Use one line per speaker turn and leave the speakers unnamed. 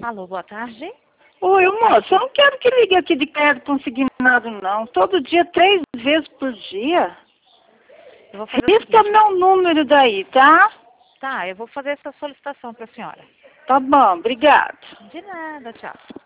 Alô, boa tarde.
Oi, moço, eu não quero que ligue aqui de crédito consignado, não. Todo dia, 3 vezes por dia.
Eu vou fazer o
Risca
seguinte.
meu número daí, tá?
Tá, eu vou fazer essa solicitação para a senhora.
Tá bom, obrigado.
De nada, tchau.